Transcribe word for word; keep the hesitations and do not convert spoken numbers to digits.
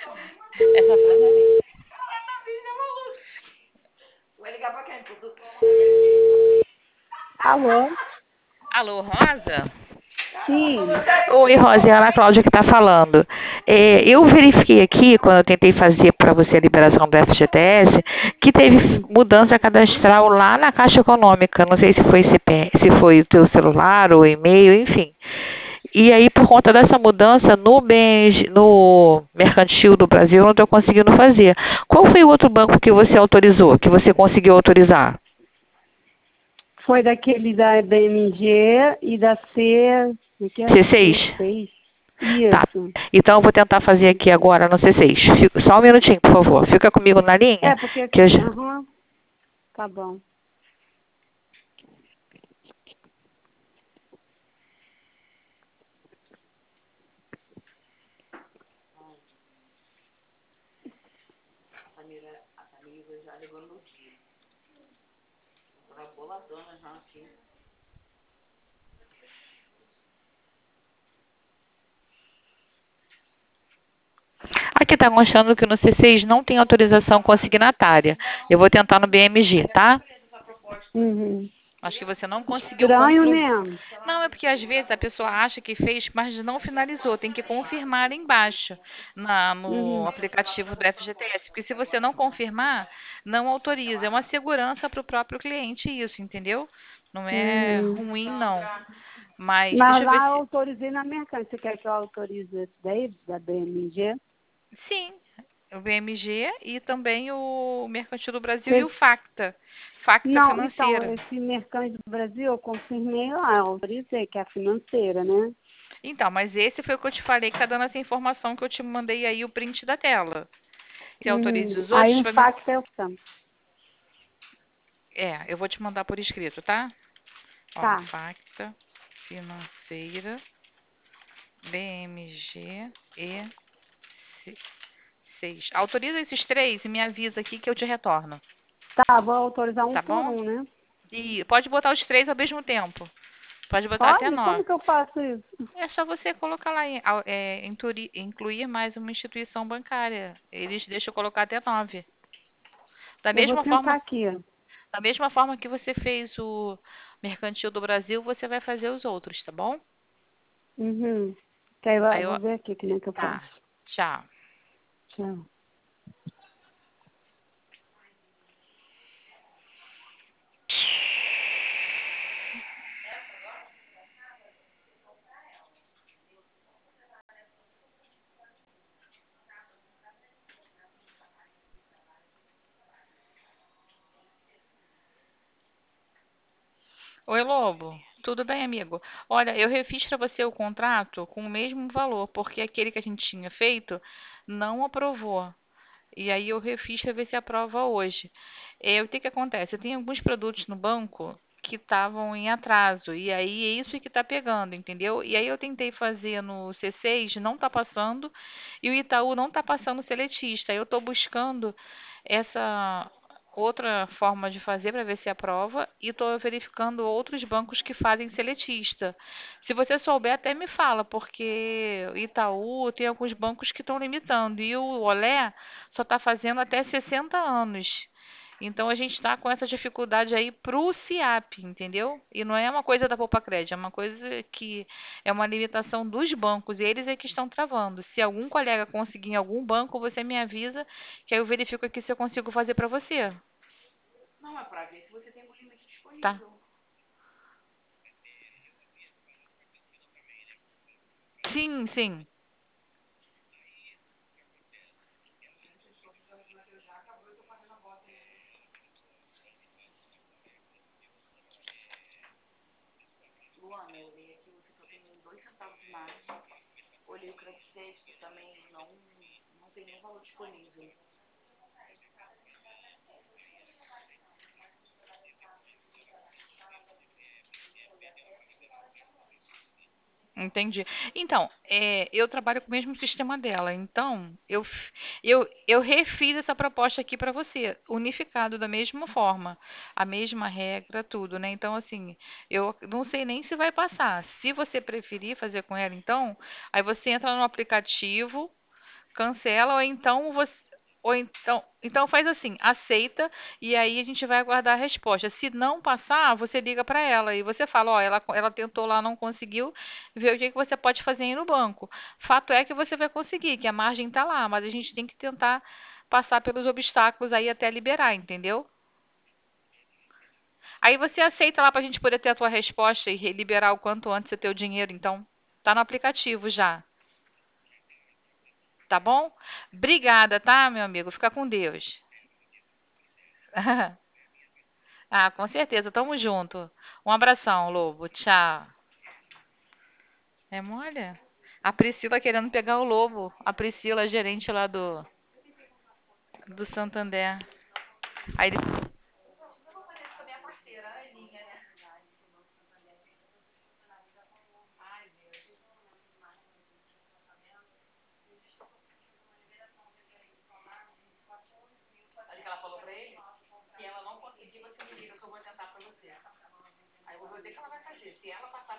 Essa frase é minha. Vai ligar pra quem? Pro doutor? Alô? Alô, Rosa? Sim. Oi, Rosa, é a Ana Cláudia que está falando. É, eu verifiquei aqui, quando eu tentei fazer para você a liberação do F G T S, que teve mudança cadastral lá na Caixa Econômica. Não sei se foi, C P, se foi o teu celular ou e-mail, enfim. E aí, por conta dessa mudança, no, B M G, no Mercantil do Brasil, eu não estou conseguindo fazer. Qual foi o outro banco que você autorizou, que você conseguiu autorizar? Foi daquele da B M G e da C. O que é? C seis? C seis. Tá. Isso. Então eu vou tentar fazer aqui agora no C seis. Fica- Só um minutinho, por favor. Fica comigo na linha. É, porque. Que eu já... Aham. Tá bom. A Tamira, a Tamira já ligou no dia. Ela boladona já aqui. Aqui está mostrando que no C seis não tem autorização consignatária. Eu vou tentar no B M G, tá? Uhum. Acho que você não conseguiu Estranho, concluir. né? Não, é porque às vezes a pessoa acha que fez, mas não finalizou. Tem que confirmar embaixo na, no Uhum. aplicativo do F G T S. Porque se você não confirmar, não autoriza. É uma segurança para o próprio cliente isso, entendeu? Não é Uhum. ruim, não. Mas Mas deixa eu ver lá eu se. autorizei na mercante. Você quer que eu autorize esse daí, da B M G? Sim, o B M G e também o Mercantil do Brasil e o Você- Facta. Facta Não, então, Financeira. esse mercante do Brasil eu confirmei lá, eu autorizei, que é a financeira, né? Então, mas esse foi o que eu te falei que tá dando essa informação que eu te mandei aí o print da tela. Você autoriza Uhum. os Aí outros o para me. impacto é o tanto. É, eu vou te mandar por escrito, tá? Ó, Tá. Facta Financeira, B M G e seis. Autoriza esses três e me avisa aqui que eu te retorno, Tá, vou autorizar um tá por bom? um, né? E pode botar os três ao mesmo tempo. Pode botar até Pode? nove. Como que eu faço isso? É só você colocar lá, em- ao- é, inturi- incluir mais uma instituição bancária. Eles deixam eu colocar até nove. Da Eu vou mesma tentar forma, aqui. da mesma forma que você fez o Mercantil do Brasil, você vai fazer os outros, tá bom? Uhum. Que aí Aí eu eu, vou ver aqui como é que eu tá, faço. tchau. Tchau. Oi, Lobo. Tudo bem, amigo? Olha, eu refiz para você o contrato com o mesmo valor, porque aquele que a gente tinha feito não aprovou. E aí eu refiz para ver se aprova hoje. É, o que que acontece? Tem alguns produtos no banco que estavam em atraso, e aí é isso que está pegando, entendeu? E aí eu tentei fazer no C seis, não está passando, e o Itaú não está passando seletista. Eu estou buscando essa outra forma de fazer para ver se aprova, e estou verificando outros bancos que fazem seletista. Se você souber, até me fala, porque o Itaú tem alguns bancos que estão limitando, e o Olé só está fazendo até sessenta anos. Então a gente está com essa dificuldade aí pro SIAP, entendeu? E não é uma coisa da Poupa-Crédito, é uma coisa que é uma limitação dos bancos, e eles é que estão travando. Se algum colega conseguir em algum banco, você me avisa, que aí eu verifico aqui se eu consigo fazer para você. Não, é pra ver se você tem o limite Tá? disponível. Sim, sim. Luana, eu olhei aqui, você só tem dois centavos de margem. Olhei o crédito também, não, não tem nenhum valor disponível. Entendi. Então, é, eu trabalho com o mesmo sistema dela. Então, eu, f- eu, eu refiz essa proposta aqui para você, unificado da mesma forma, a mesma regra, tudo, né? Então, assim, eu não sei nem se vai passar. Se você preferir fazer com ela, então, aí você entra no aplicativo, cancela ou então você ou então, então faz assim, aceita e aí a gente vai aguardar a resposta. Se não passar, você liga para ela e você fala, ó, ela, ela tentou lá, não conseguiu, vê o que que você pode fazer aí no banco. Fato é que você vai conseguir, que a margem está lá, mas a gente tem que tentar passar pelos obstáculos aí até liberar, entendeu? Aí você aceita lá para a gente poder ter a tua resposta e liberar o quanto antes o teu dinheiro, então. Tá no aplicativo já. Tá bom? Obrigada, tá, meu amigo? Fica com Deus. Ah, com certeza. Tamo junto. Um abração, Lobo. Tchau. É mole? A Priscila querendo pegar o Lobo. A Priscila, gerente lá do, do Santander. Aí ele... Sabe o que ela falou pra ele? Se ela não conseguir, você me liga que eu vou tentar pra você. Aí eu vou ver o que ela vai fazer. Se ela passar